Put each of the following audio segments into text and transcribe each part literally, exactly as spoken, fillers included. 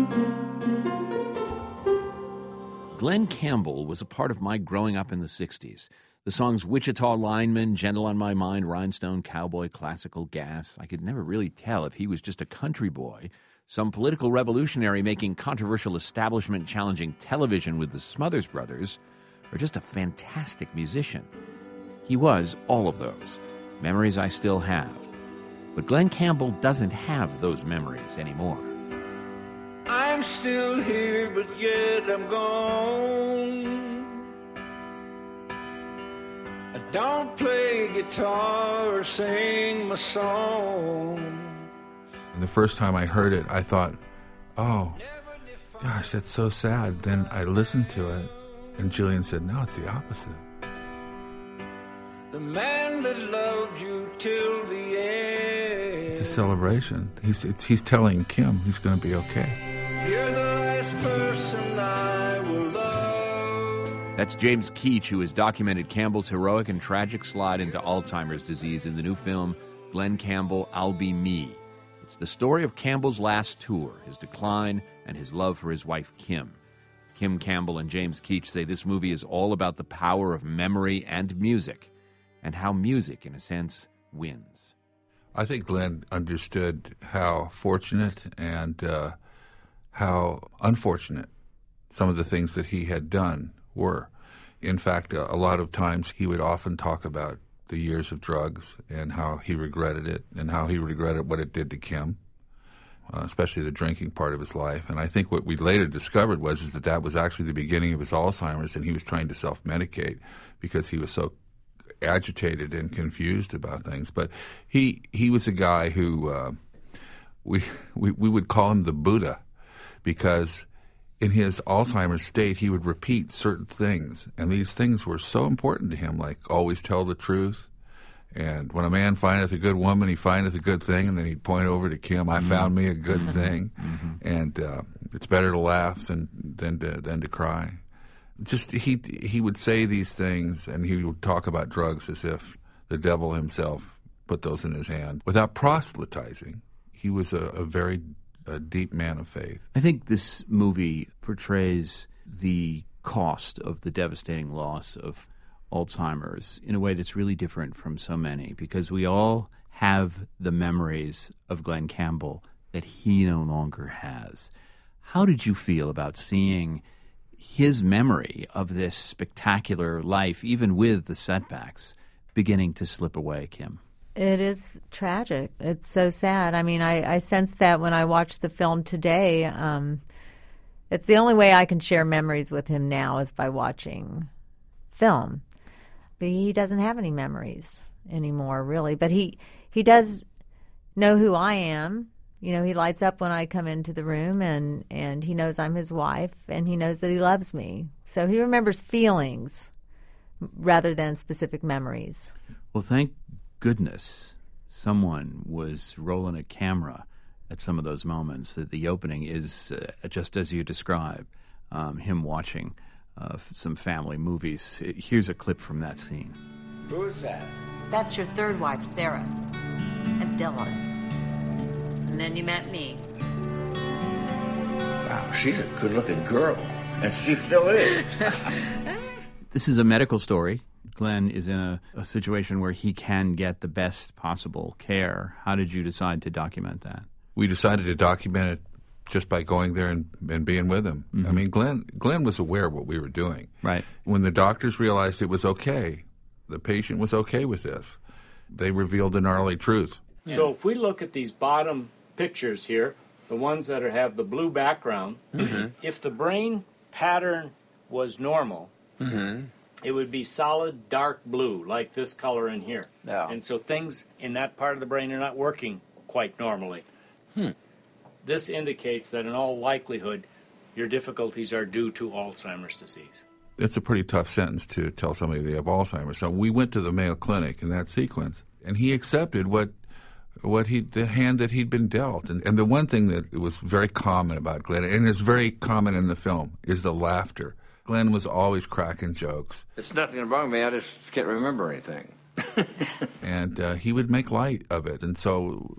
Glen Campbell was a part of my growing up in the sixties. The songs Wichita Lineman, Gentle on My Mind, Rhinestone Cowboy, Classical Gas. I could never really tell if he was just a country boy, some political revolutionary making controversial establishment-challenging television with the Smothers Brothers, or just a fantastic musician. He was all of those, memories I still have. But Glen Campbell doesn't have those memories anymore. I'm still here, but yet I'm gone. I don't play guitar or sing my song. And the first time I heard it, I thought, oh, gosh, that's so sad. Then I listened to it, and Jillian said, no, it's the opposite. The man that loved you till the end. It's a celebration. He's, it's, he's telling Kim he's going to be okay. You're the last person I will love. That's James Keach, who has documented Campbell's heroic and tragic slide into Alzheimer's disease in the new film, Glen Campbell, I'll Be Me. It's the story of Campbell's last tour, his decline, and his love for his wife, Kim. Kim Campbell and James Keach say this movie is all about the power of memory and music, and how music, in a sense, wins. I think Glen understood how fortunate and uh, how unfortunate some of the things that he had done were. In fact, a lot of times he would often talk about the years of drugs and how he regretted it and how he regretted what it did to Kim, uh, especially the drinking part of his life. And I think what we later discovered was is that that was actually the beginning of his Alzheimer's, and he was trying to self-medicate because he was so agitated and confused about things. But he he was a guy who uh, we, we we would call him the Buddha, because in his Alzheimer's state he would repeat certain things, and these things were so important to him, like always tell the truth, and when a man findeth a good woman, he findeth a good thing, and then he'd point over to Kim, I mm-hmm. found me a good mm-hmm. thing, mm-hmm. and uh, it's better to laugh than than to, than to cry. Just he he would say these things, and he would talk about drugs as if the devil himself put those in his hand, without proselytizing. He was a, a very a deep man of faith. I think this movie portrays the cost of the devastating loss of Alzheimer's in a way that's really different from so many, because we all have the memories of Glen Campbell that he no longer has. How did you feel about seeing his memory of this spectacular life, even with the setbacks, beginning to slip away, Kim? It is tragic. It's so sad. I mean, I, I sense that when I watch the film today. Um, it's the only way I can share memories with him now is by watching film. But he doesn't have any memories anymore, really. But he, he does know who I am. You know, he lights up when I come into the room, and, and he knows I'm his wife, and he knows that he loves me. So he remembers feelings rather than specific memories. Well, thank goodness someone was rolling a camera at some of those moments. That the opening is uh, just as you describe, um, him watching uh, some family movies. Here's a clip from that scene. Who's that? That's your third wife, Sarah, and Dylan. And then you met me. Wow, she's a good-looking girl, and she still is. This is a medical story. Glen is in a, a situation where he can get the best possible care. How did you decide to document that? We decided to document it just by going there and, and being with him. Mm-hmm. I mean, Glen, Glen was aware of what we were doing. Right. When the doctors realized it was okay, the patient was okay with this, they revealed the gnarly truth. Yeah. So if we look at these bottom pictures here, the ones that are, have the blue background, mm-hmm. if the brain pattern was normal, mm-hmm. it would be solid dark blue, like this color in here. Yeah. And so things in that part of the brain are not working quite normally. Hmm. This indicates that in all likelihood, your difficulties are due to Alzheimer's disease. It's a pretty tough sentence to tell somebody they have Alzheimer's. So we went to the Mayo Clinic in that sequence, and he accepted what what he the hand that he'd been dealt. And, and the one thing that was very common about Glen, and is very common in the film, is the laughter. Glen was always cracking jokes. It's nothing wrong with me. I just can't remember anything. And uh, he would make light of it. And so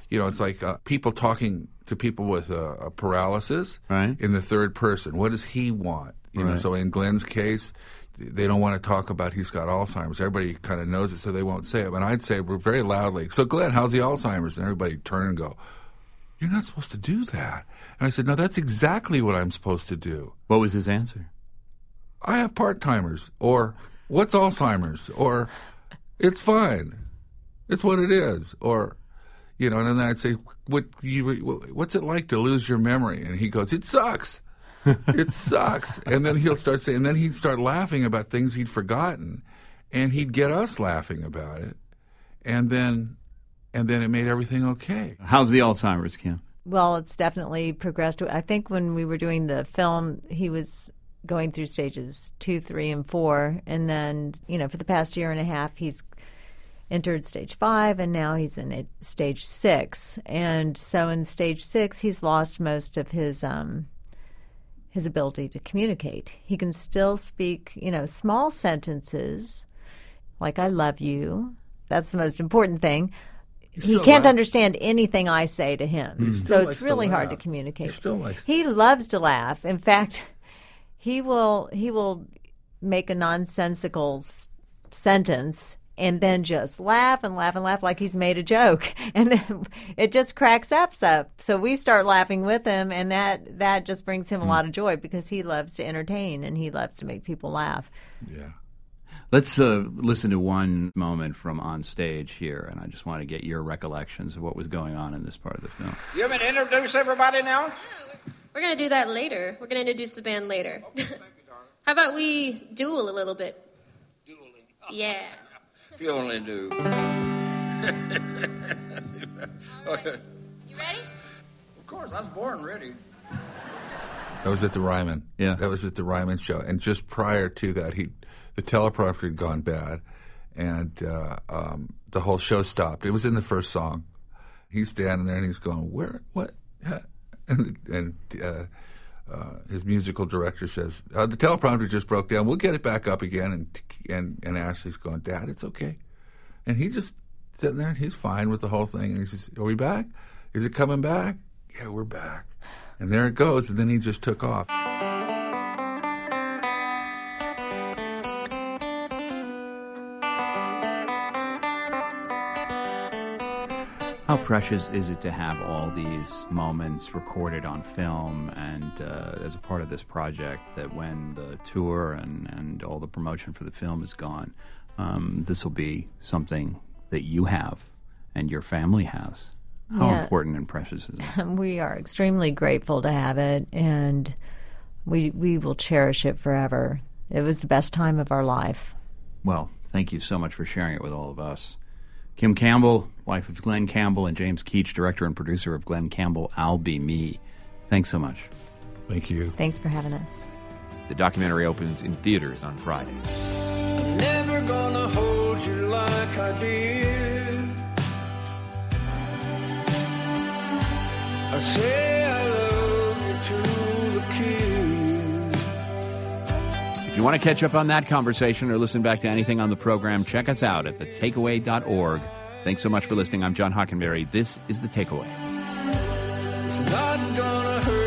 you know, it's like uh, people talking to people with a, a paralysis Right. in the third person. What does he want? You know, Right. so in Glenn's case, they don't want to talk about he's got Alzheimer's. Everybody kind of knows it, so they won't say it. But I'd say very loudly, so Glenn, how's the Alzheimer's? And everybody turn and go, you're not supposed to do that. And I said, no, that's exactly what I'm supposed to do. What was his answer? I have part-timers, or what's Alzheimer's, or it's fine. It's what it is, or, you know, and then I'd say, what you, what's it like to lose your memory? And he goes, it sucks. It sucks. And then he'll start saying, and then he'd start laughing about things he'd forgotten, and he'd get us laughing about it, and then, and then it made everything okay. How's the Alzheimer's, Kim? Well, it's definitely progressed. I think when we were doing the film, he was going through stages two, three, and four. And then, you know, for the past year and a half, he's entered stage five, and now he's in stage six. And so in stage six, he's lost most of his um, his ability to communicate. He can still speak, you know, small sentences like "I love you." That's the most important thing. He, he can't laughs. understand anything I say to him, He so still it's likes to really hard to laugh. communicate. He still likes to- He loves to laugh. In fact, he will he will make a nonsensical s- sentence and then just laugh and laugh and laugh like he's made a joke, and then it just cracks us up. So we start laughing with him, and that that just brings him a lot of joy because he loves to entertain and he loves to make people laugh. Yeah. Let's uh, listen to one moment from on stage here, and I just want to get your recollections of what was going on in this part of the film. You want me to introduce everybody now? We're going to do that later. We're going to introduce the band later. How about we duel a little bit? Dueling. Yeah. If you only knew. Okay. You ready? Of course, I was born ready. That was at the Ryman. Yeah. That was at the Ryman show. And just prior to that, he, the teleprompter had gone bad, and uh, um, the whole show stopped. It was in the first song. He's standing there, and he's going, where, what? Huh? And, and uh, uh, his musical director says, uh, the teleprompter just broke down. We'll get it back up again. And, and, and Ashley's going, Dad, it's okay. And he just sitting there, and he's fine with the whole thing. And he says, are we back? Is it coming back? Yeah, we're back. And there it goes, and then he just took off. How precious is it to have all these moments recorded on film and uh, as a part of this project, that when the tour and, and all the promotion for the film is gone, um, this will be something that you have and your family has. How Yeah. important and precious is it? We are extremely grateful to have it, and we we will cherish it forever. It was the best time of our life. Well, thank you so much for sharing it with all of us. Kim Campbell, wife of Glenn Campbell, and James Keach, director and producer of Glenn Campbell, I'll Be Me. Thanks so much. Thank you. Thanks for having us. The documentary opens in theaters on Friday. I'm never gonna hold you like I did. I say I love you to the kiss. If you want to catch up on that conversation or listen back to anything on the program, check us out at the takeaway dot org. Thanks so much for listening. I'm John Hockenberry. This is The Takeaway. It's not gonna hurt.